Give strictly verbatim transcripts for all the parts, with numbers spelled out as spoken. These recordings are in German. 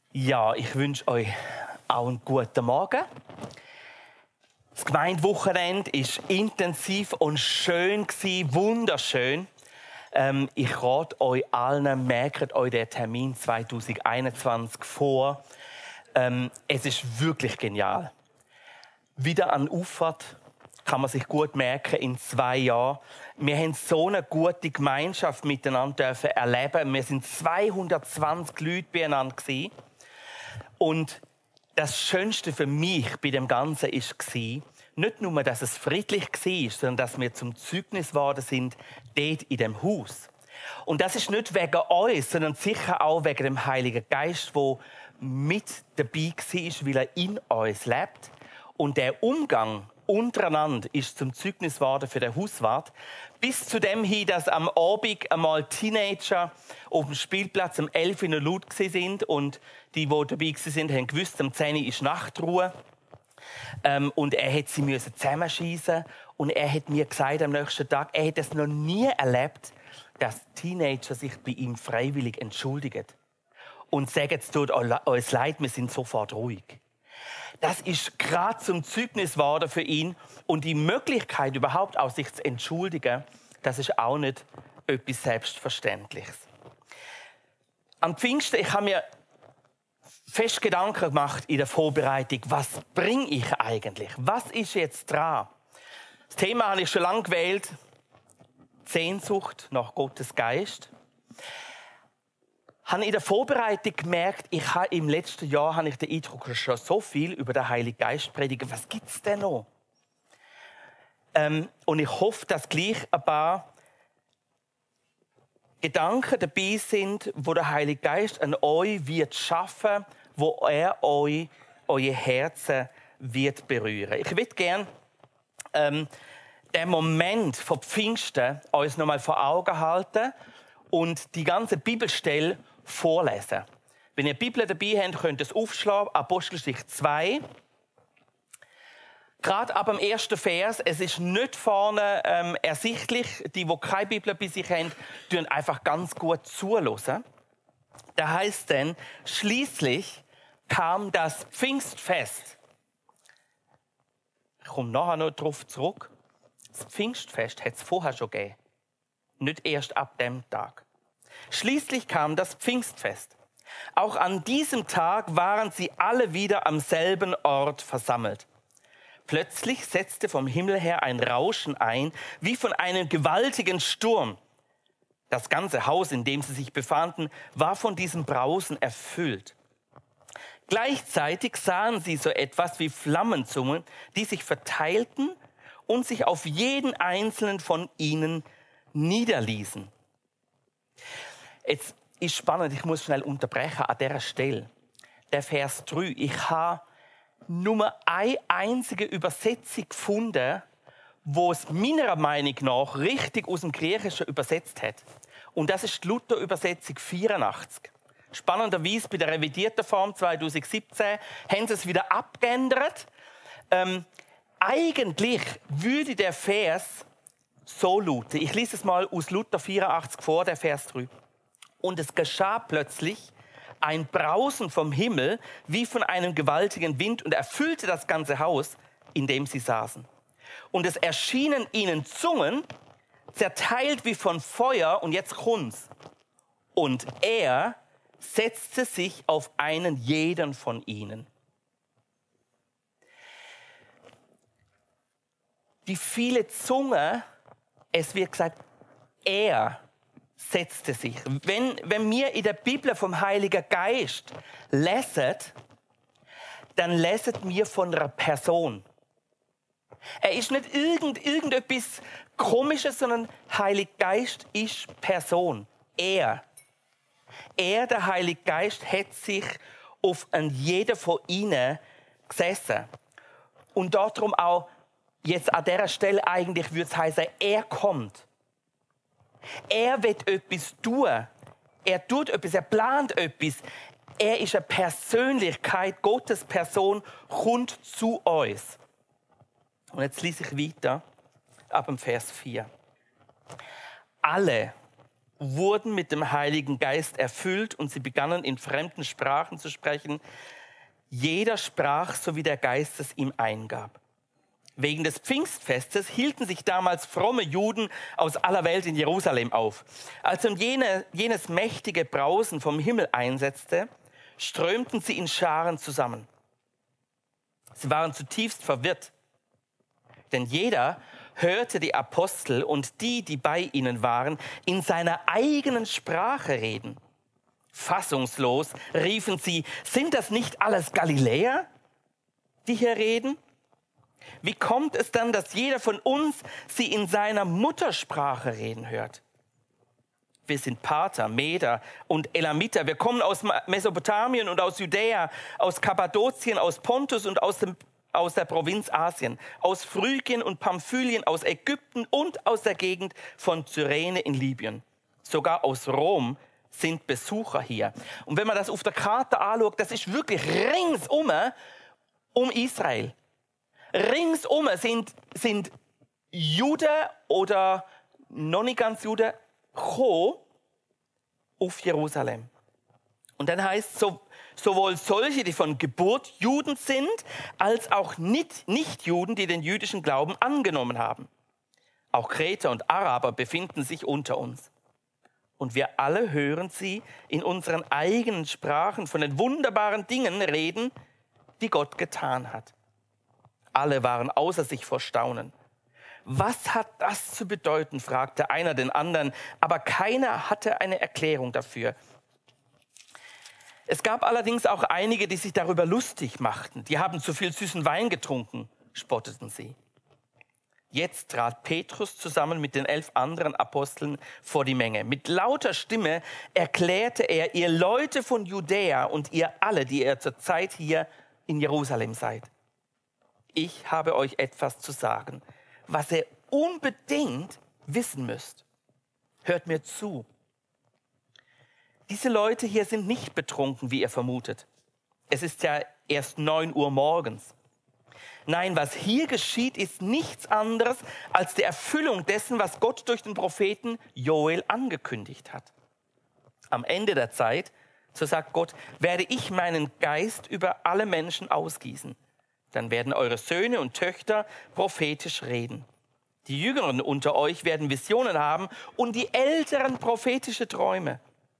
Ja, ich wünsche euch auch einen guten Morgen. Das Gemeindewochenende war intensiv und schön, wunderschön. Ähm, ich rate euch allen, merkt euch den Termin zwanzig einundzwanzig vor. Ähm, es ist wirklich genial. Wieder an Auffahrt kann man sich gut merken in zwei Jahren. Wir haben so eine gute Gemeinschaft miteinander dürfen erleben. Wir sind zweihundertzwanzig Leute beieinander gewesen. Und das Schönste für mich bei dem Ganzen war, nicht nur, dass es friedlich war, sondern dass wir zum Zeugnis geworden sind, dort in dem Haus. Und das ist nicht wegen uns, sondern sicher auch wegen dem Heiligen Geist, der mit dabei war, weil er in uns lebt. Und der Umgang untereinander ist zum Zeugnis geworden für den Hauswart. Bis zu dem hin, dass am Abend einmal Teenager auf dem Spielplatz um elf Uhr laut waren. Und die, die dabei waren, haben gewusst, um zehn Uhr ist Nachtruhe. Ähm, und er hat sie müssen zusammenschießen. Und er hat mir gesagt am nächsten Tag, er hat es noch nie erlebt, dass Teenager sich bei ihm freiwillig entschuldigen. Und sagen, es tut uns leid, wir sind sofort ruhig. Das ist gerade zum Zeugnis geworden für ihn. Und die Möglichkeit, überhaupt auch sich zu entschuldigen, das ist auch nicht etwas Selbstverständliches. Am Pfingsten, ich habe mir fest Gedanken gemacht in der Vorbereitung, was bringe ich eigentlich? Was ist jetzt dran? Das Thema habe ich schon lange gewählt. Sehnsucht nach Gottes Geist. Ich habe in der Vorbereitung gemerkt, ich habe im letzten Jahr habe ich den Eindruck, schon so viel über den Heiligen Geist predigen. Was gibt es denn noch? Ähm, und ich hoffe, dass gleich ein paar Gedanken dabei sind, wo der Heilige Geist an euch wird schaffen, wo er euch, euer Herzen wird berühren. Ich würde gerne ähm, den Moment von Pfingsten uns noch mal vor Augen halten und die ganze Bibelstelle vorlesen. Wenn ihr die Bibel dabei habt, könnt ihr es aufschlagen, Apostelgeschichte zwei. Gerade ab dem ersten Vers, es ist nicht vorne ähm, ersichtlich, die, die keine Bibel bei sich haben, tun einfach ganz gut zuhören. Da heißt dann, schließlich kam das Pfingstfest. Ich komme nachher noch darauf zurück. Das Pfingstfest hat es vorher schon gegeben. Nicht erst ab dem Tag. Schließlich kam das Pfingstfest. Auch an diesem Tag waren sie alle wieder am selben Ort versammelt. Plötzlich setzte vom Himmel her ein Rauschen ein, wie von einem gewaltigen Sturm. Das ganze Haus, in dem sie sich befanden, war von diesem Brausen erfüllt. Gleichzeitig sahen sie so etwas wie Flammenzungen, die sich verteilten und sich auf jeden einzelnen von ihnen niederließen. Jetzt ist spannend, ich muss schnell unterbrechen an dieser Stelle. Der Vers drei. Ich habe nur eine einzige Übersetzung gefunden, wo es meiner Meinung nach richtig aus dem Griechischen übersetzt hat. Und das ist die Luther-Übersetzung vierundachtzig. Spannenderweise bei der revidierten Form zwanzig siebzehn haben sie es wieder abgeändert. Ähm, eigentlich würde der Vers so lauten. Ich lese es mal aus Luther vierundachtzig vor, der Vers drei. Und es geschah plötzlich ein Brausen vom Himmel wie von einem gewaltigen Wind und erfüllte das ganze Haus, in dem sie saßen. Und es erschienen ihnen Zungen, zerteilt wie von Feuer, und jetzt kommt's. Und er setzte sich auf einen jeden von ihnen. Die viele Zunge, es wird gesagt, er setzte sich. Wenn, wenn wir in der Bibel vom Heiligen Geist lesen, dann lesen wir von einer Person. Er ist nicht irgend, irgendetwas Komisches, sondern Heiliger Geist ist Person. Er. Er, der Heilige Geist, hat sich auf einen jeden von ihnen gesessen. Und darum auch jetzt an dieser Stelle eigentlich würde es heißen, er kommt. Er will etwas tun. Er tut etwas, er plant etwas. Er ist eine Persönlichkeit, Gottes Person kommt zu uns. Und jetzt lese ich weiter ab dem Vers vier. Alle wurden mit dem Heiligen Geist erfüllt und sie begannen in fremden Sprachen zu sprechen. Jeder sprach, so wie der Geist es ihm eingab. Wegen des Pfingstfestes hielten sich damals fromme Juden aus aller Welt in Jerusalem auf. Als nun jene, jenes mächtige Brausen vom Himmel einsetzte, strömten sie in Scharen zusammen. Sie waren zutiefst verwirrt, denn jeder hörte die Apostel und die, die bei ihnen waren, in seiner eigenen Sprache reden. Fassungslos riefen sie, sind das nicht alles Galiläer, die hier reden? Wie kommt es dann, dass jeder von uns sie in seiner Muttersprache reden hört? Wir sind Parther, Meder und Elamiter. Wir kommen aus Mesopotamien und aus Judäa, aus Kappadokien, aus Pontus und aus, dem, aus der Provinz Asien, aus Phrygien und Pamphylien, aus Ägypten und aus der Gegend von Cyrene in Libyen. Sogar aus Rom sind Besucher hier. Und wenn man das auf der Karte anschaut, das ist wirklich ringsum um Israel. Ringsum sind, sind Juden oder noch nicht ganz Juden gekommen auf Jerusalem. Und dann heißt es, so, sowohl solche, die von Geburt Juden sind, als auch nicht, Nicht-Juden, die den jüdischen Glauben angenommen haben. Auch Kreter und Araber befinden sich unter uns. Und wir alle hören sie in unseren eigenen Sprachen von den wunderbaren Dingen reden, die Gott getan hat. Alle waren außer sich vor Staunen. Was hat das zu bedeuten, fragte einer den anderen, aber keiner hatte eine Erklärung dafür. Es gab allerdings auch einige, die sich darüber lustig machten. Die haben zu viel süßen Wein getrunken, spotteten sie. Jetzt trat Petrus zusammen mit den elf anderen Aposteln vor die Menge. Mit lauter Stimme erklärte er, ihr Leute von Judäa und ihr alle, die ihr zurzeit hier in Jerusalem seid. Ich habe euch etwas zu sagen, was ihr unbedingt wissen müsst. Hört mir zu. Diese Leute hier sind nicht betrunken, wie ihr vermutet. Es ist ja erst neun Uhr morgens. Nein, was hier geschieht, ist nichts anderes als die Erfüllung dessen, was Gott durch den Propheten Joel angekündigt hat. Am Ende der Zeit, so sagt Gott, werde ich meinen Geist über alle Menschen ausgießen. Dann werden eure Söhne und Töchter prophetisch reden. Die Jüngeren unter euch werden Visionen haben und die Älteren prophetische Träume.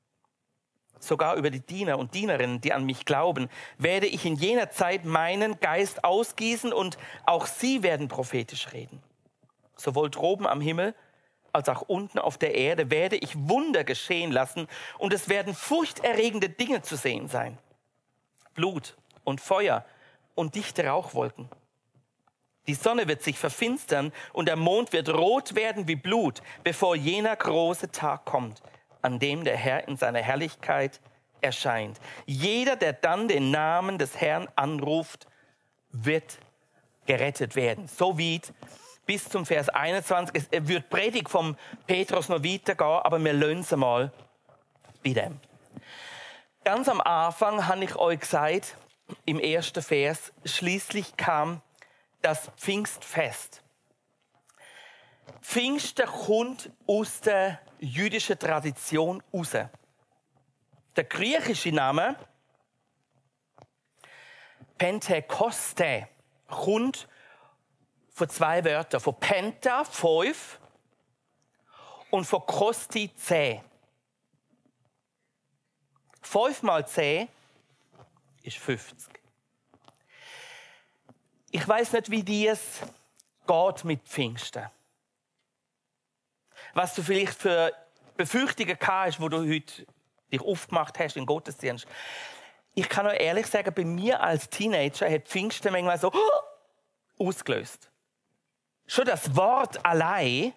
Sogar über die Diener und Dienerinnen, die an mich glauben, werde ich in jener Zeit meinen Geist ausgießen und auch sie werden prophetisch reden. Sowohl droben am Himmel als auch unten auf der Erde werde ich Wunder geschehen lassen und es werden furchterregende Dinge zu sehen sein. Blut und Feuer und dichte Rauchwolken. Die Sonne wird sich verfinstern und der Mond wird rot werden wie Blut, bevor jener große Tag kommt, an dem der Herr in seiner Herrlichkeit erscheint. Jeder, der dann den Namen des Herrn anruft, wird gerettet werden. So wie bis zum Vers einundzwanzig. Es wird Predigt vom Petrus noch weitergehen, aber wir lassen es mal bei dem. Ganz am Anfang habe ich euch gesagt, im ersten Vers, schließlich kam das Pfingstfest. Pfingsten kommt aus der jüdischen Tradition raus. Der griechische Name Pentekoste kommt von zwei Wörtern, von Penta, fünf, und von Kosti, zehn. Fünf mal zehn ist fünfzig. Ich weiß nicht, wie dir es geht mit Pfingsten. Was du vielleicht für Befürchtungen gehabt hast, wo du heute dich aufgemacht hast in Gottesdienst. Ich kann euch ehrlich sagen, bei mir als Teenager hat Pfingsten manchmal so ausgelöst. Schon das Wort allein,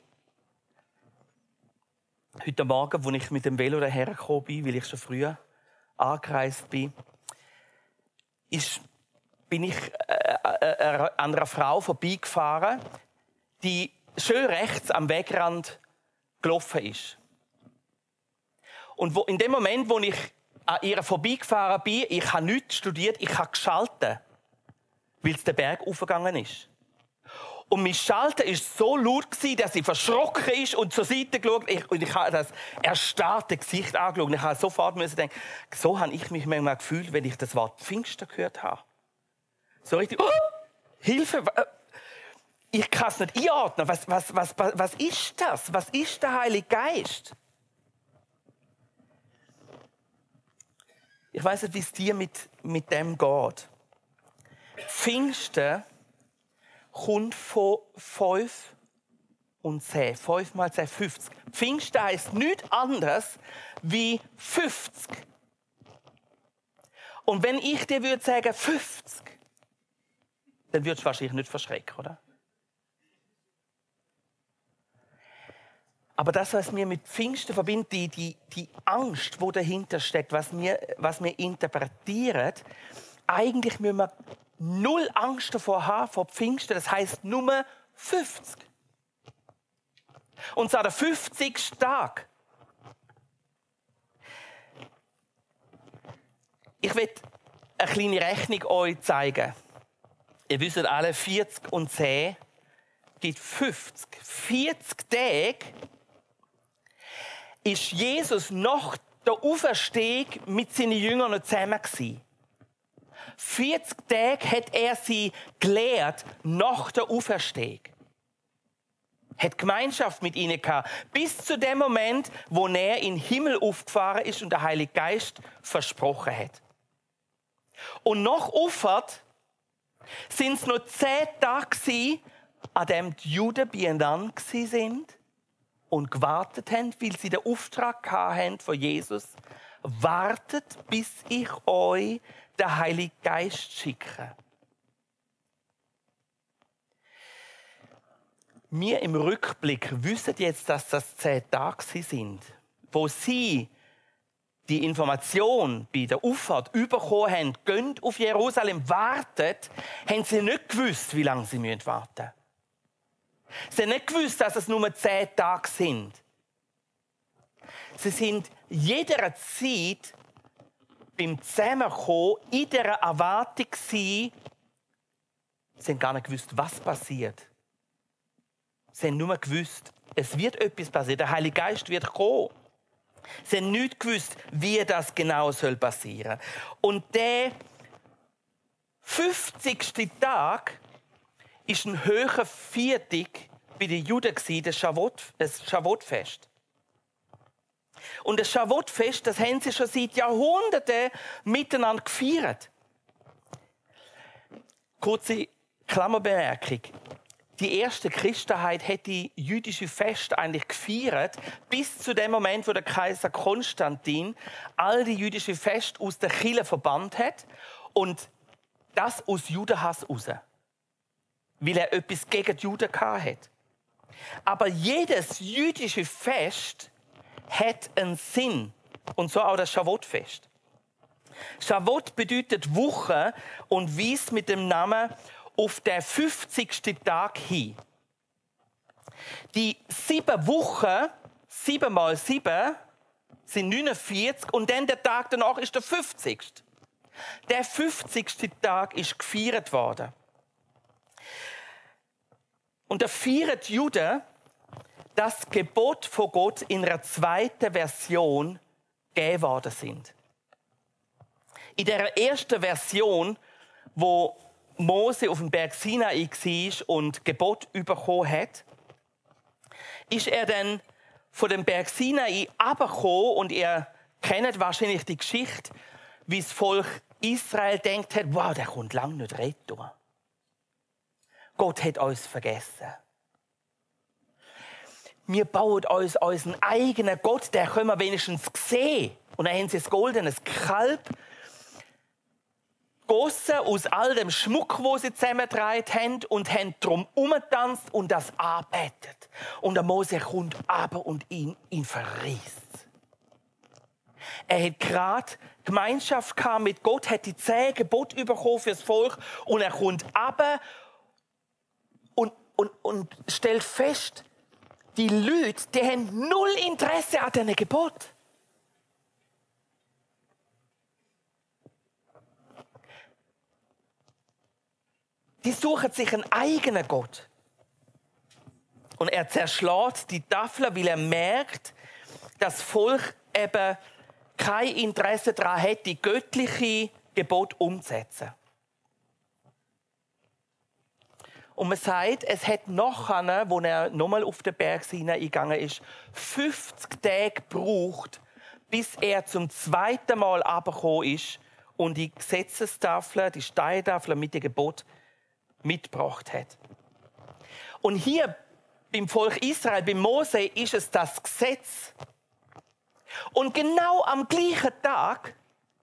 heute Morgen, als ich mit dem Velo dahergekommen bin, weil ich schon früher angereist bin, ist, bin ich äh, äh, an einer Frau vorbeigefahren, die schön rechts am Wegrand gelaufen ist. Und wo, in dem Moment, wo ich an ihr vorbeigefahren bin, ich habe nichts studiert, ich habe geschaltet, weil es den Berg aufgegangen ist. Und mein Schalter war so laut, dass ich verschrocken ist und zur Seite geschaut ich, und ich habe das erstarrte Gesicht angeschaut. Und ich habe sofort müssen denken, so habe ich mich manchmal gefühlt, wenn ich das Wort Pfingsten gehört habe. So richtig, oh, Hilfe! Ich kann es nicht einordnen. Was, was, was, was ist das? Was ist der Heilige Geist? Ich weiß nicht, wie es dir mit, mit dem geht. Pfingsten kommt von fünf und zehn. fünf mal zehn, fünfzig. Pfingsten heisst nichts anderes wie fünfzig. Und wenn ich dir würde sagen fünfzig, dann würdest du wahrscheinlich nicht verschrecken, oder? Aber das, was mir mit Pfingsten verbindet, die, die, die Angst, die dahinter steckt, was wir, was wir interpretieren, eigentlich müssen wir null Angst davor haben, vor Pfingsten. Das heisst nur fünfzig. Und zwar der fünfzigste Tag. Ich will eine kleine Rechnung euch zeigen. Ihr wisst alle, vierzig und zehn gibt fünfzig. vierzig Tage ist Jesus nach der Auferstehung mit seinen Jüngern noch zusammen gewesen. vierzig Tage hat er sie gelehrt nach der Auferstehung. Hat Gemeinschaft mit ihnen gehabt, bis zu dem Moment, wo er in den Himmel aufgefahren ist und der Heilige Geist versprochen hat. Und nach Auffahrt sind es noch zehn Tage gewesen, an dem die Juden beieinander sind und gewartet haben, weil sie den Auftrag hatten von Jesus. Wartet, bis ich euch den Heiligen Geist schicke. Wir im Rückblick wissen jetzt, dass das zehn Tage sind, wo sie die Information bei der Auffahrt bekommen haben, gehen auf Jerusalem, wartet, haben sie nicht gewusst, wie lange sie warten müssen. Sie haben nicht gewusst, dass es nur zehn Tage sind. Sie sind jeder Zeit beim Zusammenkommen in dieser Erwartung gewesen. Sie haben gar nicht gewusst, was passiert. Sie haben nur gewusst, es wird etwas passieren, der Heilige Geist wird kommen. Sie haben nicht gewusst, wie das genau soll passieren. Und der fünfzigste Tag ist ein höherer Viertag bei den Juden, das Schavotfest. Und das Schavotfest, das haben sie schon seit Jahrhunderten miteinander gefeiert. Kurze Klammerbemerkung. Die erste Christenheit hat die jüdische Fest eigentlich gefeiert, bis zu dem Moment, wo der Kaiser Konstantin all die jüdischen Feste aus der Kirche verbannt hat und das aus Judenhass heraus. Weil er etwas gegen die Juden hatte. Aber jedes jüdische Fest hat einen Sinn. Und so auch das Schavotfest. Schavot bedeutet Woche und weist mit dem Namen auf den fünfzigsten Tag hin. Die sieben Wochen, sieben mal sieben, sind neunundvierzig und dann der Tag danach ist der fünfzigste. Der fünfzigste Tag ist gefeiert worden. Und da feiern die Juden das Gebot von Gott in einer zweiten Version gegeben worden sind. In der ersten Version, wo Mose auf dem Berg Sinai war und Gebot bekommen hat, ist er dann von dem Berg Sinai runtergekommen und ihr kennt wahrscheinlich die Geschichte, wie das Volk Israel denkt hat, wow, der kommt lange nicht retten. Gott hat uns vergessen. Wir bauen uns unseren eigenen Gott, der können wir wenigstens sehen. Und dann haben sie ein goldenes Kalb gegossen aus all dem Schmuck, den sie zusammengetragen haben, und haben darum umgetanzt und das anbetet. Und der Mose kommt aber und ihn, ihn verriesst. Er hat gerade Gemeinschaft mit Gott, hat die zehn Gebote bekommen für das Volk und er kommt aber und, und, und stellt fest, die Leute, die haben null Interesse an diesen Geboten. Die suchen sich einen eigenen Gott. Und er zerschlägt die Tafel, weil er merkt, dass das Volk eben kein Interesse daran hat, die göttliche Gebot umzusetzen. Und man sagt, es hat nachher, wo er nochmal auf den Berg hineingegangen ist, fünfzig Tage gebraucht, bis er zum zweiten Mal runtergekommen ist und die Gesetzestafel, die Steintafel mit dem Gebot mitgebracht hat. Und hier beim Volk Israel, beim Mose, ist es das Gesetz. Und genau am gleichen Tag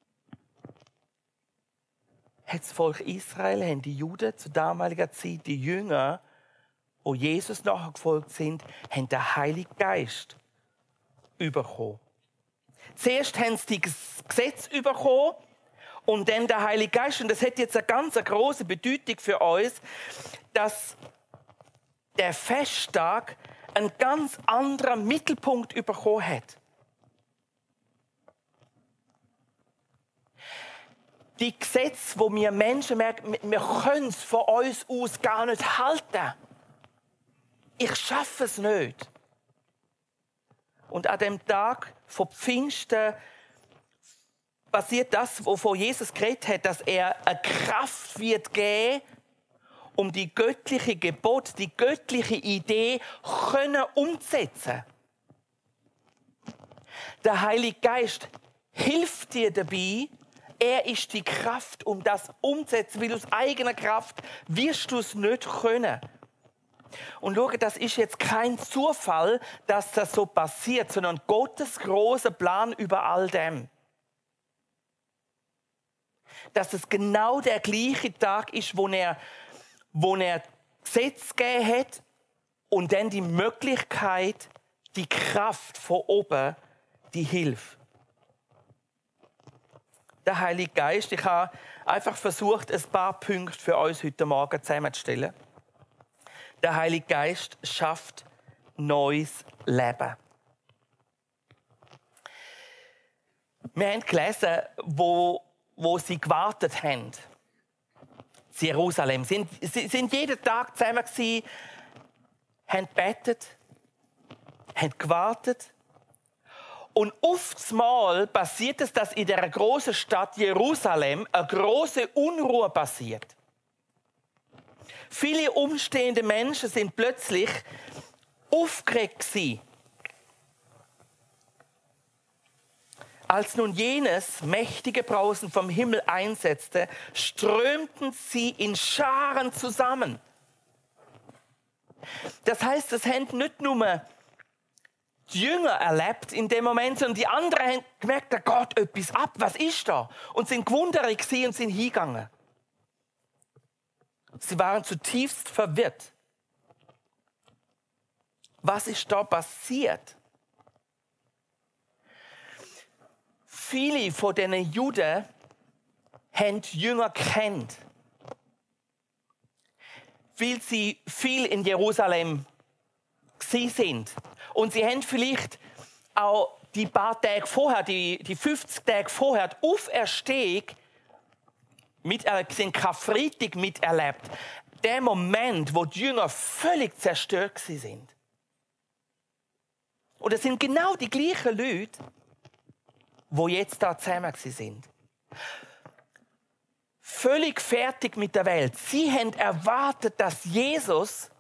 hat das Volk Israel, haben die Juden zur damaligen Zeit, die Jünger, die Jesus nachgefolgt sind, haben den Heiligen Geist bekommen. Zuerst haben sie das Gesetz bekommen und dann der Heilige Geist. Und das hat jetzt eine ganz große Bedeutung für uns, dass der Festtag einen ganz anderen Mittelpunkt bekommen hat. Die Gesetze, wo wir Menschen merken, wir können es von uns aus gar nicht halten. Ich schaffe es nicht. Und an dem Tag von Pfingsten passiert das, wovon Jesus geredet hat, dass er eine Kraft wird geben, um die göttliche Gebot, die göttliche Idee können umzusetzen. Der Heilige Geist hilft dir dabei. Er ist die Kraft, um das umzusetzen, weil aus eigener Kraft wirst du es nicht können. Und schau, das ist jetzt kein Zufall, dass das so passiert, sondern Gottes großer Plan über all dem. Dass es genau der gleiche Tag ist, wo er, wo er Gesetz gegeben hat und dann die Möglichkeit, die Kraft von oben, die Hilfe. Der Heilige Geist, ich habe einfach versucht, ein paar Punkte für uns heute Morgen zusammenzustellen. Der Heilige Geist schafft neues Leben. Wir haben gelesen, wo, wo sie gewartet haben. In Jerusalem. Sie sind, sie sind jeden Tag zusammen gewesen, haben gebetet, haben gewartet. Und oftmals passiert es, dass in der großen Stadt Jerusalem eine große Unruhe passiert. Viele umstehende Menschen sind plötzlich aufgeregt gewesen. Als nun jenes mächtige Brausen vom Himmel einsetzte, strömten sie in Scharen zusammen. Das heißt, es haben nicht nur die Jünger erlebt in dem Moment, sondern die anderen haben gemerkt, da geht etwas ab, was ist da? Und sind gewundert gewesen und sind hingegangen. Sie waren zutiefst verwirrt. Was ist da passiert? Viele von diesen Juden haben die Jünger kennt, weil sie viel in Jerusalem gsi sind. Und sie haben vielleicht auch die paar Tage vorher, die, die fünfzig Tage vorher, die Auferstehung mit, äh, sind Karfreitag miterlebt. Der Moment, wo die Jünger völlig zerstört sind. Und es sind genau die gleichen Leute, die jetzt da zusammen sind. Völlig fertig mit der Welt. Sie haben erwartet, dass Jesus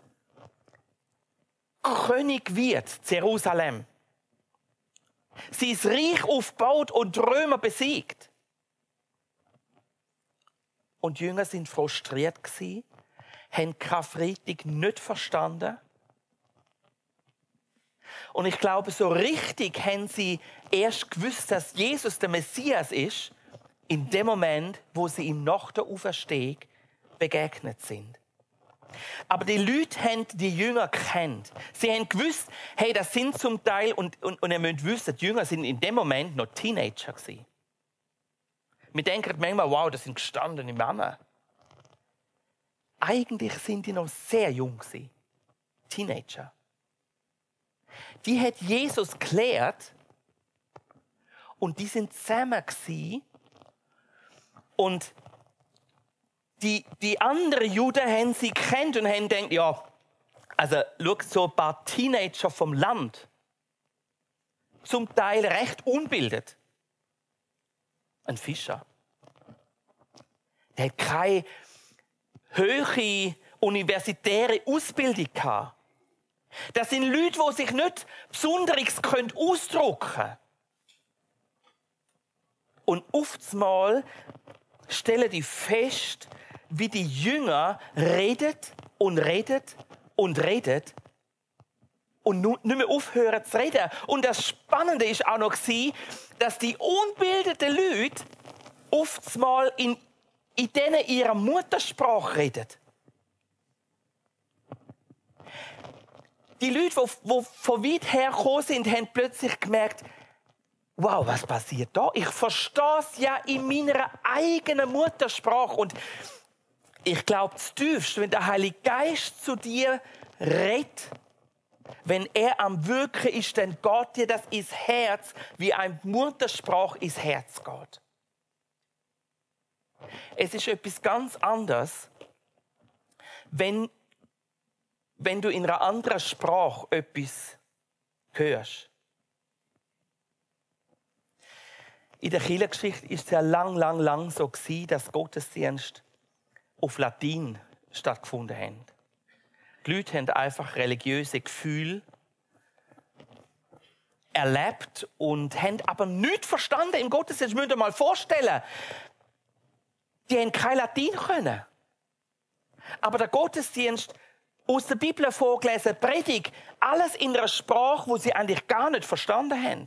König wird, zu Jerusalem. Sie ist Reich aufgebaut und Römer besiegt. Und die Jünger sind frustriert gewesen, haben Karfreitag nicht verstanden. Und ich glaube, so richtig haben sie erst gewusst, dass Jesus der Messias ist, in dem Moment, wo sie ihm nach der Auferstehung begegnet sind. Aber die Leute haben die Jünger gekannt. Sie haben gewusst, hey, das sind zum Teil, und, und, und ihr müsst wissen, die Jünger sind in dem Moment noch Teenager gewesen. Wir denken manchmal, wow, das sind gestandene Männer. Eigentlich sind die noch sehr jung gewesen. Teenager. Die hat Jesus gelehrt und die sind zusammen gewesen. Und die, die anderen Juden haben sie gekannt und haben gedacht, ja, Also, schau, so ein paar Teenager vom Land, zum Teil recht unbildet. Ein Fischer. Der hat keine hohe universitäre Ausbildung gehabt. Das sind Leute, die sich nicht Besonderes ausdrücken können. Und oftmals stellen die fest, wie die Jünger redet und redet und redet und nicht mehr aufhören zu reden. Und das Spannende ist auch noch, dass die unbildeten Leute oftmals in, in denen ihrer Muttersprache reden. Die Leute, die, die von weit her gekommen sind, haben plötzlich gemerkt, wow, was passiert da? Ich verstehe es ja in meiner eigenen Muttersprache. Und ich glaube, das Tiefste, wenn der Heilige Geist zu dir redet, wenn er am Wirken ist, dann geht dir das ins Herz, wie eine Muttersprache ins Herz geht. Es ist etwas ganz anderes, wenn, wenn du in einer anderen Sprache etwas hörst. In der Kirchengeschichte ist es ja lang, lang, lang so gewesen, dass Gottesdienste auf Latein stattgefunden haben. Die Leute haben einfach religiöse Gefühle erlebt und haben aber nichts verstanden im Gottesdienst. Das müsst ihr mal vorstellen. Die haben kein Latein können. Aber der Gottesdienst aus der Bibel vorgelesen, Predigt, alles in einer Sprache, wo sie eigentlich gar nicht verstanden haben.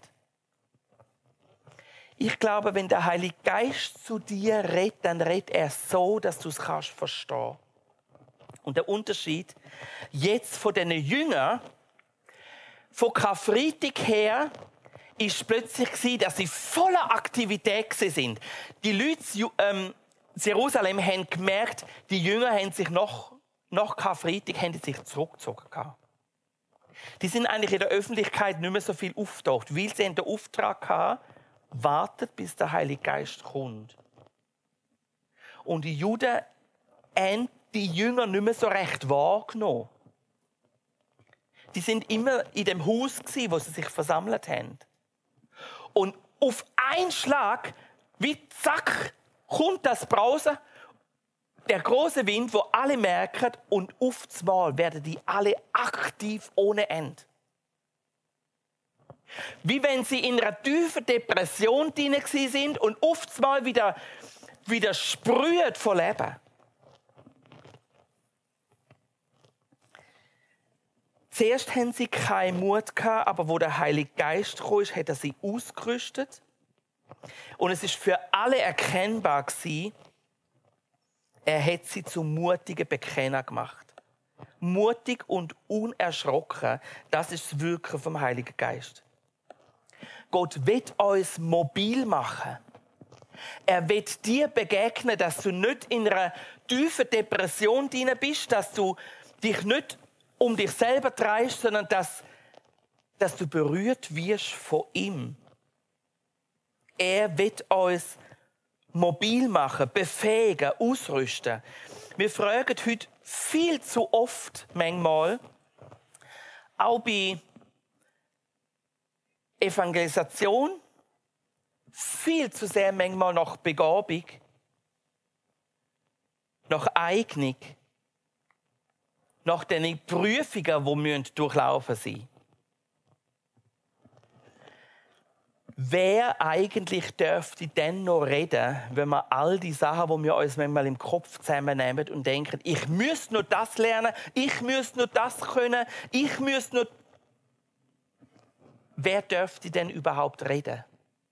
Ich glaube, wenn der Heilige Geist zu dir redet, dann redet er so, dass du es kannst verstehen. Und der Unterschied jetzt von den Jüngern, von Karfreitag her, ist plötzlich gewesen, dass sie voller Aktivität sind. Die Leute ähm, in Jerusalem haben gemerkt, die Jünger haben sich nach, nach Karfreitag haben sich zurückgezogen. Die sind eigentlich in der Öffentlichkeit nicht mehr so viel auftaucht, weil sie den Auftrag hatten, wartet, bis der Heilige Geist kommt. Und die Juden haben die Jünger nicht mehr so recht wahrgenommen. Die sind immer in dem Haus gsi, wo sie sich versammelt haben. Und auf einen Schlag, wie zack, kommt das Brausen, der große Wind, wo alle merken, und auf einmal werden die alle aktiv ohne Ende. Wie wenn sie in einer tiefen Depression drin sind und auf einmal wieder, wieder sprüht vor Leben. Zuerst hatten sie keinen Mut gehabt, aber wo der Heilige Geist kam, hat er sie ausgerüstet. Und es ist für alle erkennbar gewesen, er hat sie zu mutigen Bekennern gemacht. Mutig und unerschrocken, das ist das Wirken vom Heiligen Geist. Gott will uns mobil machen. Er will dir begegnen, dass du nicht in einer tiefen Depression drin bist, dass du dich nicht um dich selber drehst, sondern dass, dass du berührt wirst von ihm. Er wird uns mobil machen, befähigen, ausrüsten. Wir fragen heute viel zu oft, manchmal, auch bei Evangelisation, viel zu sehr manchmal nach Begabung, nach Eignung, nach den Prüfungen, die durchlaufen müssen. Wer eigentlich dürfte denn noch reden, wenn wir all die Sachen, die wir uns manchmal im Kopf zusammennehmen und denken, ich müsste nur das lernen, ich müsste nur das können, ich müsste nur... Wer dürfte denn überhaupt reden?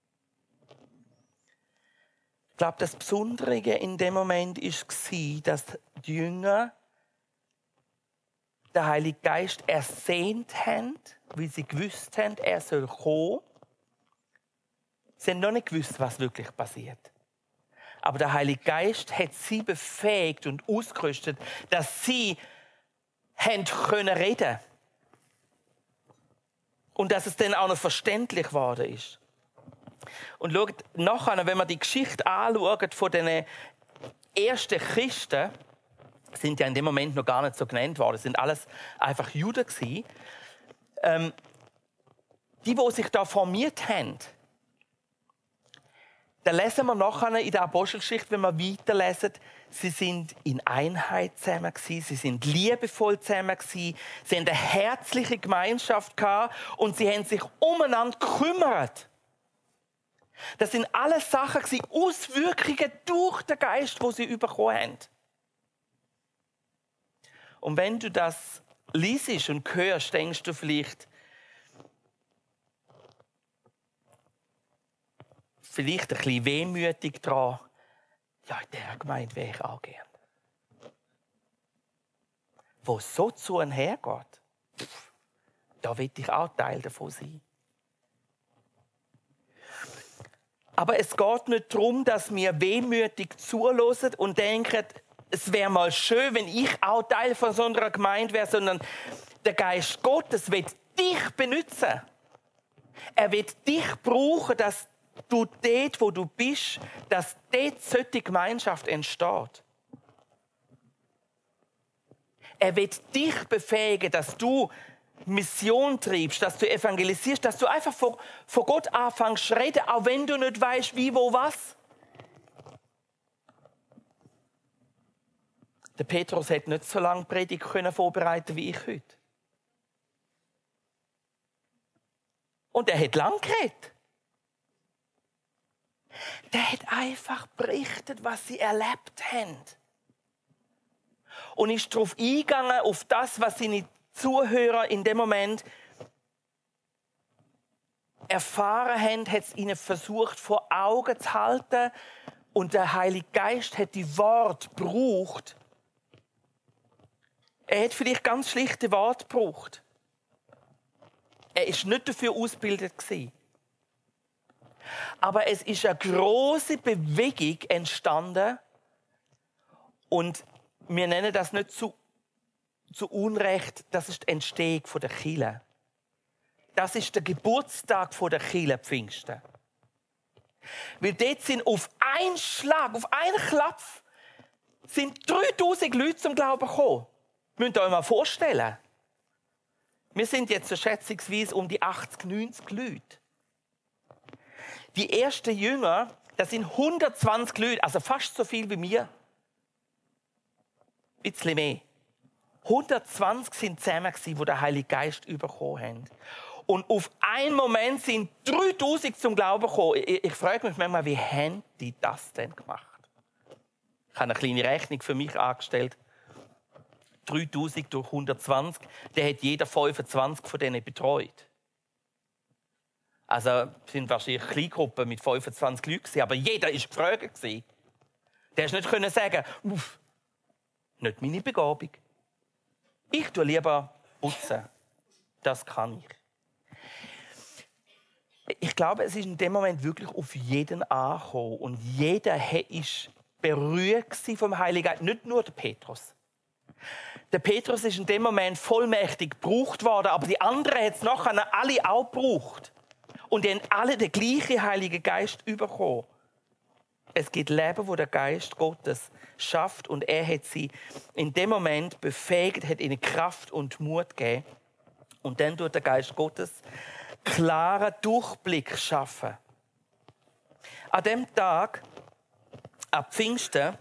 Ich glaube, das Besondere in dem Moment war, dass die Jünger den Heiligen Geist ersehnt haben, weil sie gewusst haben, er soll kommen. Sie haben noch nicht gewusst, was wirklich passiert. Aber der Heilige Geist hat sie befähigt und ausgerüstet, dass sie haben können reden. Und dass es dann auch noch verständlich geworden ist. Und schaut, nachher, wenn man die Geschichte anschaut von den ersten Christen, sind ja in dem Moment noch gar nicht so genannt worden. Es sind alles einfach Juden gewesen. Ähm, die, die sich da formiert haben, da lesen wir nachher in der Apostelgeschichte, wenn wir weiterlesen, sie sind in Einheit zusammen gewesen, sie sind liebevoll zusammen gewesen, sie haben eine herzliche Gemeinschaft gehabt und sie haben sich umeinander gekümmert. Das sind alles Sachen gewesen, Auswirkungen durch den Geist, wo sie bekommen haben. Und wenn du das liest und hörst, denkst du vielleicht, vielleicht ein bisschen wehmütig daran, ja, in dieser Gemeinde wäre ich auch gern. Wo so zu und her geht, pff, da will ich auch Teil davon sein. Aber es geht nicht darum, dass wir wehmütig zuhören und denken, es wäre mal schön, wenn ich auch Teil von so einer Gemeinde wäre, sondern der Geist Gottes will dich benutzen. Er will dich brauchen, dass du dort, wo du bist, dass dort solche Gemeinschaft entsteht. Er will dich befähigen, dass du Mission treibst, dass du evangelisierst, dass du einfach von, von Gott anfängst zu reden, auch wenn du nicht weißt, wie, wo, was. Der Petrus hat nicht so lange Predigt können vorbereiten wie ich heute. Und er hat lang geredet. Der hat einfach berichtet, was sie erlebt haben. Und ist darauf eingegangen, auf das, was seine Zuhörer in dem Moment erfahren haben, hat es ihnen versucht, vor Augen zu halten. Und der Heilige Geist hat die Worte gebraucht. Er hat vielleicht ganz schlichte Worte gebraucht. Er war nicht dafür ausgebildet. Aber es ist eine große Bewegung entstanden. Und wir nennen das nicht zu, zu Unrecht, das ist die Entstehung der Kirche. Das ist der Geburtstag der Kirche Pfingsten. Weil dort sind auf einen Schlag, auf einen Klapp, sind dreitausend Leute zum Glauben gekommen. Müsst ihr euch mal vorstellen. Wir sind jetzt so schätzungsweise um die achtzig, neunzig Leute. Die ersten Jünger, das sind hundertzwanzig Leute, also fast so viel wie wir. Ein bisschen mehr. hundertzwanzig sind zusammen, die den Heiligen Geist bekommen haben. Und auf einen Moment sind dreitausend zum Glauben gekommen. Ich, ich frage mich manchmal, wie haben die das denn gemacht? Ich habe eine kleine Rechnung für mich angestellt. dreitausend durch hundertzwanzig, der hat jeder fünfundzwanzig von denen betreut. Also es sind wahrscheinlich Kleingruppen mit fünfundzwanzig Leuten, aber jeder war gefragt. Der konnte nicht sagen, uff, nicht meine Begabung. Ich tue lieber putzen. Das kann ich. Ich glaube, es ist in dem Moment wirklich auf jeden angekommen. Und jeder war berührt vom Heiligen Geist. Nicht nur der Petrus. Der Petrus ist in dem Moment vollmächtig gebraucht worden, aber die anderen hat es nachher alle auch gebraucht. Und die haben alle den gleichen Heiligen Geist bekommen. Es gibt Leben, wo der Geist Gottes schafft und er hat sie in dem Moment befähigt, hat ihnen Kraft und Mut gegeben. Und dann tut der Geist Gottes klaren Durchblick schaffen. An dem Tag, ab Pfingsten,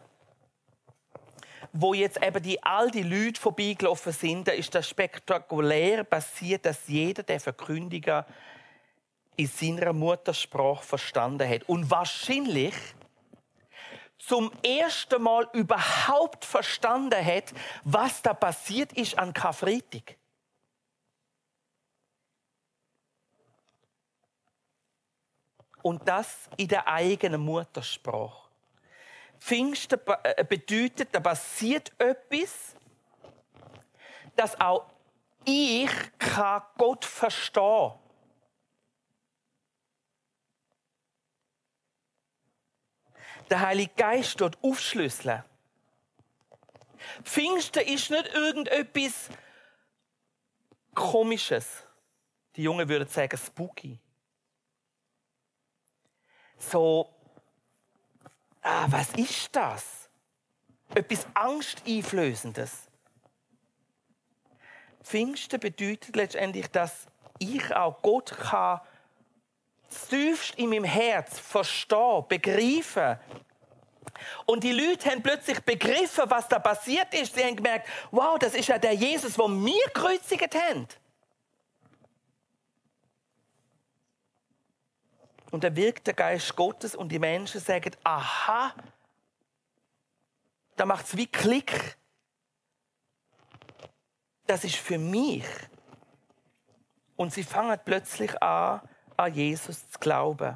wo jetzt eben die, all die Leute vorbeigelaufen sind, da ist das spektakulär passiert, dass jeder der Verkündiger in seiner Muttersprache verstanden hat. Und wahrscheinlich zum ersten Mal überhaupt verstanden hat, was da passiert ist an Karfreitag. Und das in der eigenen Muttersprache. Pfingsten bedeutet, da passiert etwas, dass auch ich kann Gott verstehen kann. Der Heilige Geist dort aufschlüsseln. Pfingsten ist nicht irgendetwas Komisches. Die Jungen würden sagen, spooky. So, ah, was ist das? etwas Angsteinflößendes. Pfingsten bedeutet letztendlich, dass ich auch Gott kann tiefst in meinem Herz verstehen, begreifen. Und die Leute haben plötzlich begriffen, was da passiert ist. Sie haben gemerkt, wow, das ist ja der Jesus, den wir gekreuzigt haben. Und da wirkt der Geist Gottes und die Menschen sagen, aha, da macht es wie Klick. Das ist für mich. Und sie fangen plötzlich an, an Jesus zu glauben.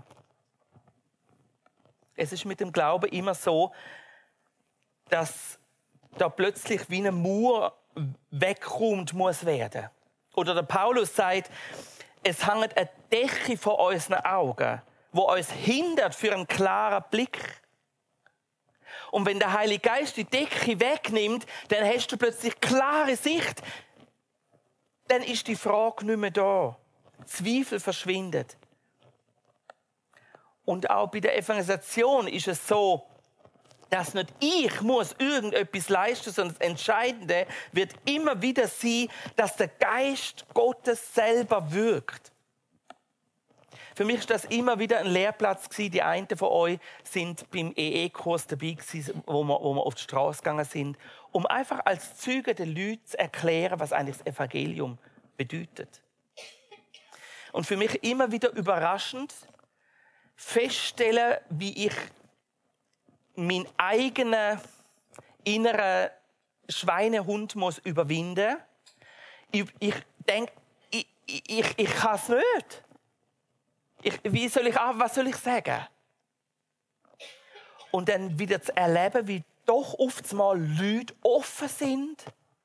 Es ist mit dem Glauben immer so, dass da plötzlich wie ein Mauer weggeräumt muss werden. Oder der Paulus sagt, es hängt eine Decke vor unseren Augen, wo uns hindert für einen klaren Blick. Und wenn der Heilige Geist die Decke wegnimmt, dann hast du plötzlich klare Sicht. Dann ist die Frage nicht mehr da. Zweifel verschwindet. Und auch bei der Evangelisation ist es so, dass nicht ich muss irgendetwas leisten, sondern das Entscheidende wird immer wieder sein, dass der Geist Gottes selber wirkt. Für mich ist das immer wieder ein Lehrplatz gewesen. Die einen von euch sind beim E E-Kurs dabei gewesen, wo wir, wo wir auf die Straße gegangen sind, um einfach als Zeuge den Leuten zu erklären, was eigentlich das Evangelium bedeutet. Und für mich immer wieder überraschend, feststellen, wie ich meinen eigenen inneren Schweinehund muss überwinden muss. Ich, ich denke, ich, ich, ich kann es nicht. Ich, wie soll ich, was soll ich sagen? Und dann wieder zu erleben, wie doch oftmals Leute offen sind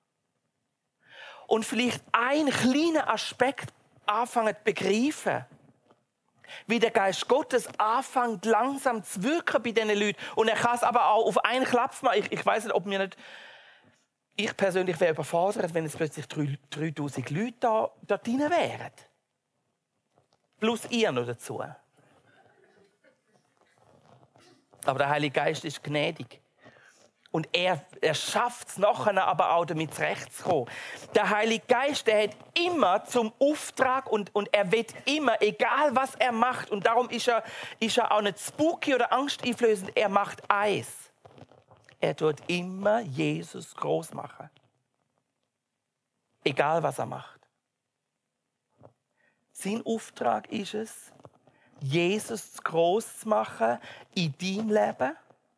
und vielleicht einen kleinen Aspekt anfangen zu begreifen. Wie der Geist Gottes anfängt langsam zu wirken bei diesen Leuten. Und er kann es aber auch auf einen Klaps machen. Ich, ich weiss nicht, ob mir nicht... Ich persönlich wäre überfordert, wenn es plötzlich dreitausend Leute da, dort drin wären. Plus ihr noch dazu. Aber der Heilige Geist ist gnädig. Und er, er schafft es nachher aber auch, damit zurechtzukommen. Der Heilige Geist, der hat immer zum Auftrag und, und er wird immer, egal was er macht, und darum ist er, ist er auch nicht spooky oder angsteinflößend, er macht eins. Er tut immer Jesus groß machen. Egal was er macht. Sein Auftrag ist es, Jesus groß zu machen in deinem Leben,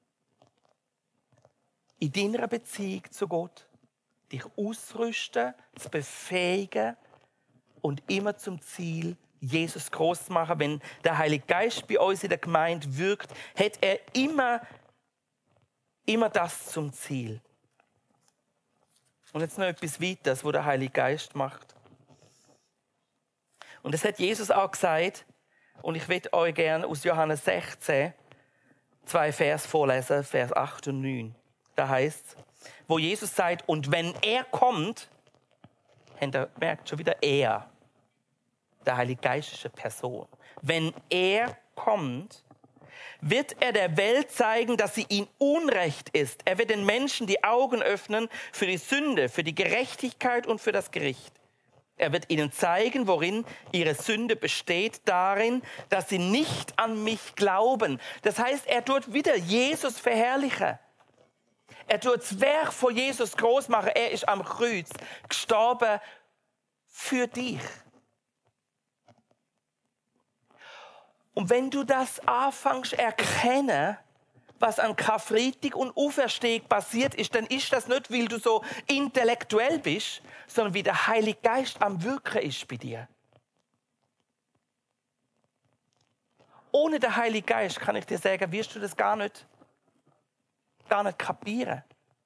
in deiner Beziehung zu Gott, dich auszurüsten, zu befähigen und immer zum Ziel, Jesus groß zu machen. Wenn der Heilige Geist bei uns in der Gemeinde wirkt, hat er immer, immer das zum Ziel. Und jetzt noch etwas weiteres, was der Heilige Geist macht. Und das hat Jesus auch gesagt, und ich möchte euch gerne aus Johannes sechzehn zwei Vers vorlesen, Vers acht und neun. Da heißt, wo Jesus sagt, und wenn er kommt, habt ihr gemerkt, schon wieder er, der Heilige Geist ist eine Person. Wenn er kommt, wird er der Welt zeigen, dass sie ihm Unrecht ist. Er wird den Menschen die Augen öffnen für die Sünde, für die Gerechtigkeit und für das Gericht. Er wird ihnen zeigen, worin ihre Sünde besteht, darin, dass sie nicht an mich glauben. Das heißt, er tut wieder Jesus verherrlichen. Er tut das Werk von Jesus groß machen. Er ist am Kreuz gestorben für dich. Und wenn du das anfängst zu erkennen, was an Karfreitag und Auferstehung passiert ist, dann ist das nicht, weil du so intellektuell bist, sondern wie der Heilige Geist am Wirken ist bei dir. Ohne den Heiligen Geist, kann ich dir sagen, wirst du das gar nicht, gar nicht kapieren.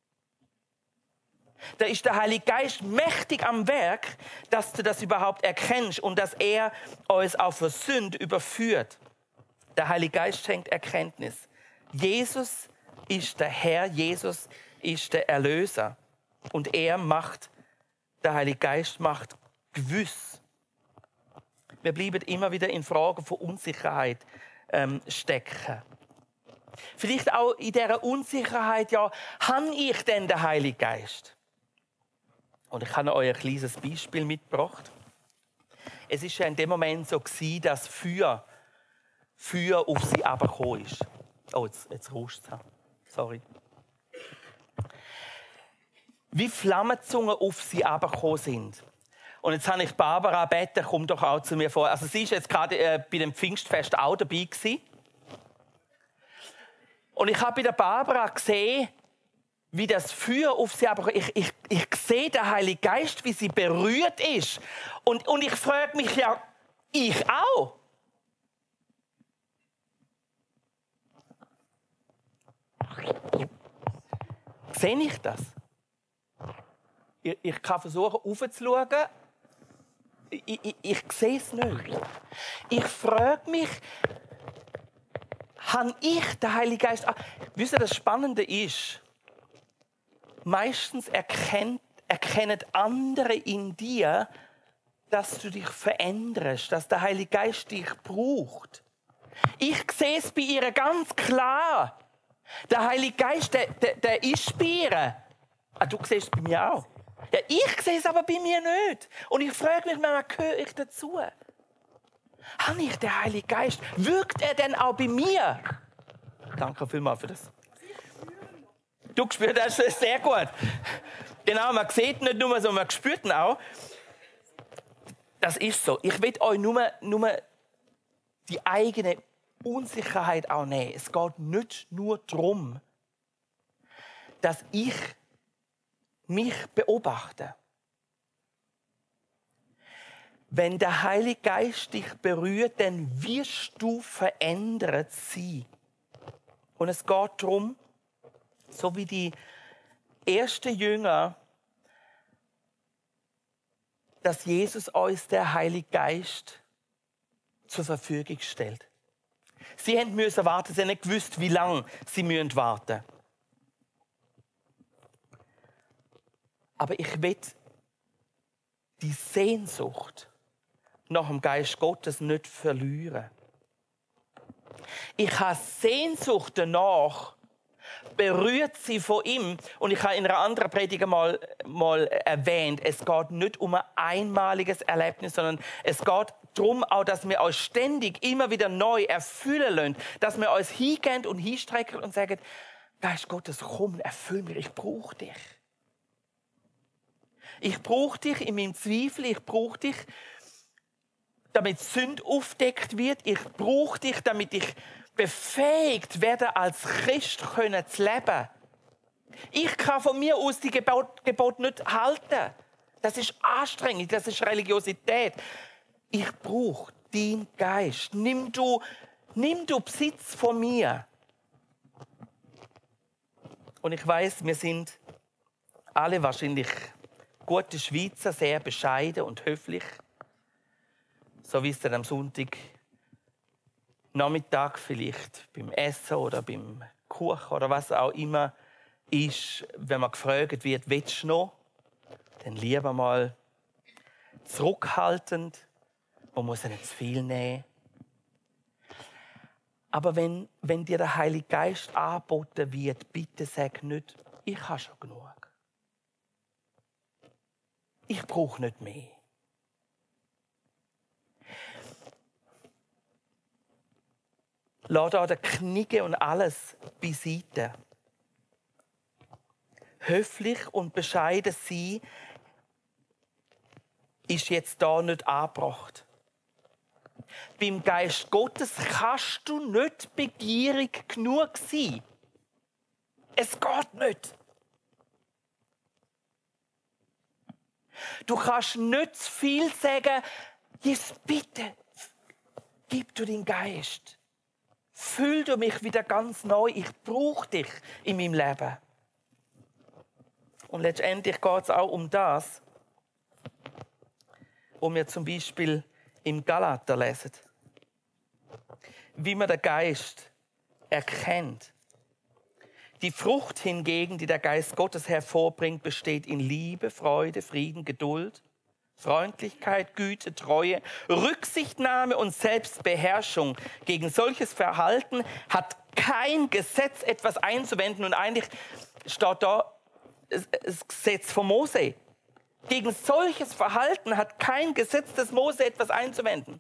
Da ist der Heilige Geist mächtig am Werk, dass du das überhaupt erkennst und dass er uns auf die Sünde überführt. Der Heilige Geist schenkt Erkenntnis. Jesus ist der Herr, Jesus ist der Erlöser. Und er macht, der Heilige Geist macht gewiss. Wir bleiben immer wieder in Fragen von Unsicherheit ähm, stecken. Vielleicht auch in dieser Unsicherheit, ja, habe ich denn den Heiligen Geist? Und ich habe euch ein kleines Beispiel mitgebracht. Es war ja in dem Moment so, dass Feuer, Feuer auf sie herabgekommen ist. Oh, jetzt, jetzt rauscht es. Sorry. Wie Flammenzungen auf sie herabgekommen sind. Und jetzt habe ich Barbara gebeten, komm doch auch zu mir vor. Also sie ist jetzt gerade äh, bei dem Pfingstfest auch dabei gewesen. Und ich habe bei der Barbara gesehen, wie das Feuer auf sie herabgekommen ist. Ich, ich, ich sehe den Heiligen Geist, wie sie berührt ist. Und, und ich frage mich ja, ich auch. Sehe ich das? Ich, ich kann versuchen, raufzuschauen. Ich, ich, ich sehe es nicht. Ich frage mich, habe ich den Heiligen Geist? Ah, wisst ihr, das Spannende ist, meistens erkennt, erkennen andere in dir, dass du dich veränderst, dass der Heilige Geist dich braucht. Ich sehe es bei ihr ganz klar. Der Heilige Geist, der, der, der ist bei ihr. Ah, du siehst es bei mir auch. Ja, ich sehe es aber bei mir nicht. Und ich frage mich manchmal, gehöre ich dazu? Habe ich den Heiligen Geist? Wirkt er denn auch bei mir? Danke vielmals für das. Du spürst das sehr gut. Genau, man sieht nicht nur, sondern man spürt ihn auch. Das ist so. Ich will euch nur, nur die eigene Unsicherheit auch nehmen. Es geht nicht nur darum, dass ich mich beobachte. Wenn der Heilige Geist dich berührt, dann wirst du verändert sein. Und es geht darum, so wie die ersten Jünger, dass Jesus uns der Heilige Geist zur Verfügung stellt. Sie mussten warten, sie haben nicht gewusst, wie lange sie warten müssen. Aber ich will die Sehnsucht nach dem Geist Gottes nicht verlieren. Ich habe Sehnsucht danach, berührt sie von ihm. Und ich habe in einer anderen Predigt mal, mal erwähnt, es geht nicht um ein einmaliges Erlebnis, sondern es geht darum, auch, dass wir uns ständig immer wieder neu erfüllen lassen, dass wir uns hingehen und hinstrecken und sagen, Geist Gottes, komm, erfüll mich, ich brauche dich. Ich brauche dich in meinem Zweifel, ich brauche dich, damit Sünde aufdeckt wird. Ich brauche dich, damit ich befähigt werde, als Christ zu leben. Ich kann von mir aus die Gebote Gebot nicht halten. Das ist anstrengend, das ist Religiosität. Ich brauche deinen Geist. Nimm du, nimm du Besitz von mir. Und ich weiß, wir sind alle wahrscheinlich gute Schweizer, sehr bescheiden und höflich. So wie es dann am Sonntag Nachmittag vielleicht beim Essen oder beim Kuchen oder was auch immer ist, wenn man gefragt wird, willst du noch? Dann lieber mal zurückhaltend. Man muss ja nicht zu viel nehmen. Aber wenn, wenn dir der Heilige Geist angeboten wird, bitte sag nicht, ich habe schon genug. Ich brauche nicht mehr. Lass da den Knicke und alles beiseite. Höflich und bescheiden sein ist jetzt da nicht angebracht. Beim Geist Gottes kannst du nicht begierig genug sein. Es geht nicht. Du kannst nicht zu viel sagen, Jesus, bitte, gib du den Geist. Füll du mich wieder ganz neu. Ich brauche dich in meinem Leben. Und letztendlich geht es auch um das, wo wir zum Beispiel im Galater lesen. Wie man den Geist erkennt. Die Frucht hingegen, die der Geist Gottes hervorbringt, besteht in Liebe, Freude, Frieden, Geduld, Freundlichkeit, Güte, Treue, Rücksichtnahme und Selbstbeherrschung. Gegen solches Verhalten hat kein Gesetz etwas einzuwenden. Und eigentlich steht da das Gesetz von Mose. Gegen solches Verhalten hat kein Gesetz des Mose etwas einzuwenden.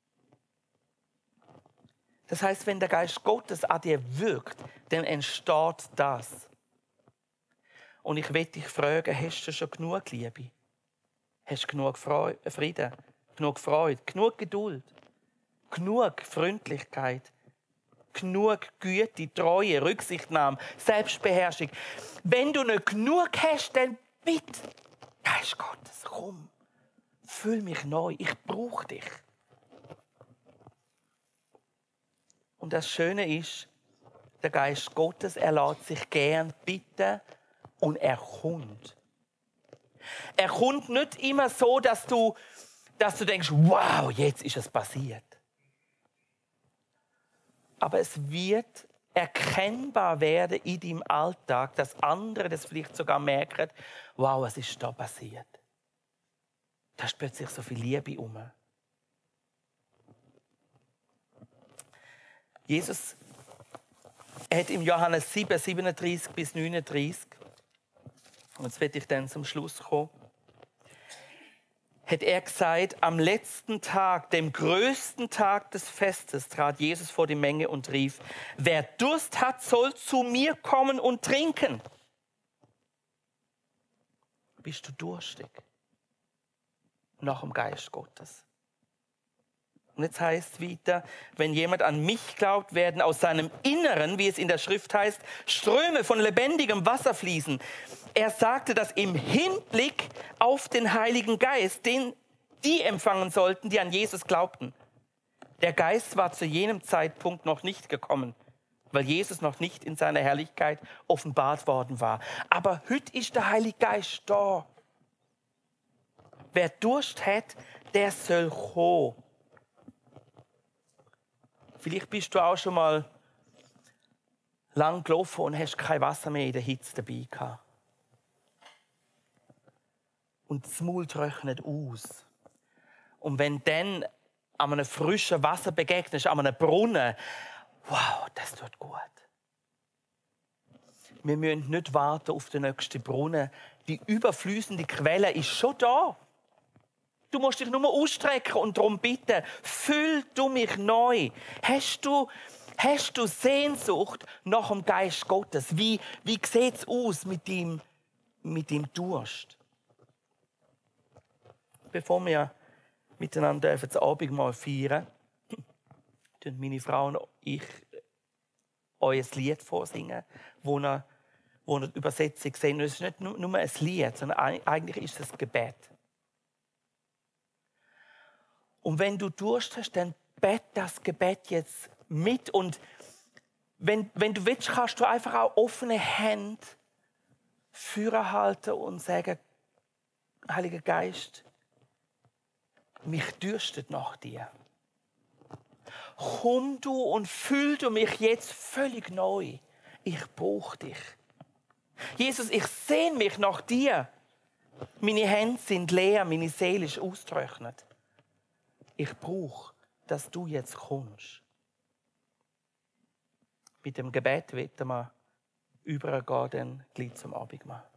Das heißt, wenn der Geist Gottes an dir wirkt, dann entsteht das. Und ich will dich fragen, hast du schon genug Liebe? Hast du genug Frieden, genug Freude, genug Geduld, genug Freundlichkeit, genug Güte, Treue, Rücksichtnahme, Selbstbeherrschung? Wenn du nicht genug hast, dann bitte, Geist Gottes, komm, füll mich neu, ich brauche dich. Und das Schöne ist, der Geist Gottes, er lässt sich gern bitten und er kommt. Er kommt nicht immer so, dass du, dass du denkst, wow, jetzt ist es passiert. Aber es wird erkennbar werden in deinem Alltag, dass andere das vielleicht sogar merken, wow, was ist da passiert? Da ist plötzlich so viel Liebe um. Jesus hat im Johannes sieben, siebenunddreißig bis neununddreißig, und jetzt werde ich dann zum Schluss kommen, hat er gesagt, am letzten Tag, dem größten Tag des Festes, trat Jesus vor die Menge und rief, wer Durst hat, soll zu mir kommen und trinken. Bist du durstig? Nach dem Geist Gottes. Und jetzt heißt es weiter, wenn jemand an mich glaubt, werden aus seinem Inneren, wie es in der Schrift heißt, Ströme von lebendigem Wasser fließen. Er sagte das im Hinblick auf den Heiligen Geist, den die empfangen sollten, die an Jesus glaubten. Der Geist war zu jenem Zeitpunkt noch nicht gekommen, weil Jesus noch nicht in seiner Herrlichkeit offenbart worden war. Aber heute ist der Heilige Geist da. Wer Durst hat, der soll kommen. Vielleicht bist du auch schon mal lang gelaufen und hast kein Wasser mehr in der Hitze dabei gehabt. Und das Maul trocknet aus. Und wenn du dann an einem frischen Wasser begegnest, an einem Brunnen, wow, das tut gut. Wir müssen nicht warten auf den nächsten Brunnen. Die überfließende Quelle ist schon da. Du musst dich nur ausstrecken und darum bitten, füll du mich neu. Hast du, hast du Sehnsucht nach dem Geist Gottes? Wie, wie sieht es aus mit dem, mit dem Durst? Bevor wir miteinander das Abendmahl feiern, tun meine Frau und ich euch ein Lied vorsingen, wo ihr, wo ihr die Übersetzung seht. Es ist nicht nur ein Lied, sondern eigentlich ist es ein Gebet. Und wenn du Durst hast, dann bett das Gebet jetzt mit. Und wenn, wenn du willst, kannst du einfach auch offene Hände führen halten und sagen, Heiliger Geist, mich dürstet nach dir. Komm du und füll du mich jetzt völlig neu. Ich brauche dich. Jesus, ich sehne mich nach dir. Meine Hände sind leer, meine Seele ist ausgetrocknet. Ich brauche, dass du jetzt kommst. Mit dem Gebet werden wir übergehen, dann gleich zum Abendmahl.